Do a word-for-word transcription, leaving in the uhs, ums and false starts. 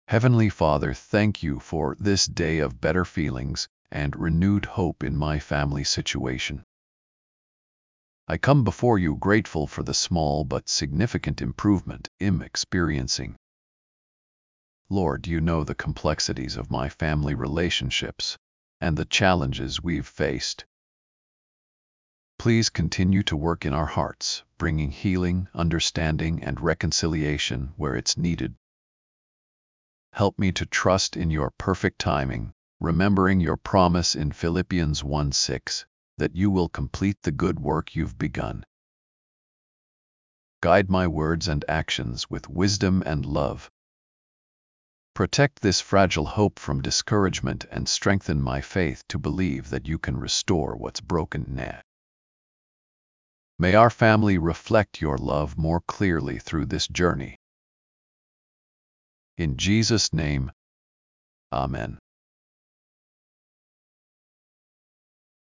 Heavenly Father, thank you for this day of better feelings and renewed hope in my family situation. I come before you grateful for the small but significant improvement I'm experiencing. Lord, you know the complexities of my family relationships and the challenges we've faced. Please continue to work in our hearts, bringing healing, understanding, and reconciliation where it's needed. Help me to trust in your perfect timing, remembering your promise in Philippians one six, that you will complete the good work you've begun. Guide my words and actions with wisdom and love. Protect this fragile hope from discouragement and strengthen my faith to believe that you can restore what's broken now. May our family reflect your love more clearly through this journey. In Jesus' name, Amen.